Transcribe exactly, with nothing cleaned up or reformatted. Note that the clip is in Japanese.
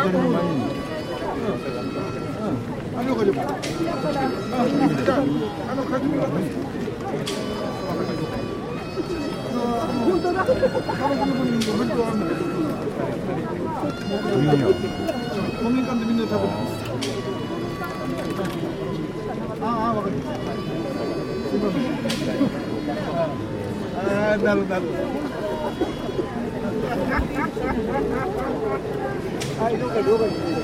誰もないの。あの子でも。あ、あのカジノだった。本当だ。カラコの分にも本当あるんだけど。みんな。公民館でみんな食べてる。ああ、わかりました。すみません。ああ、なるなる。はい、どうかどうか。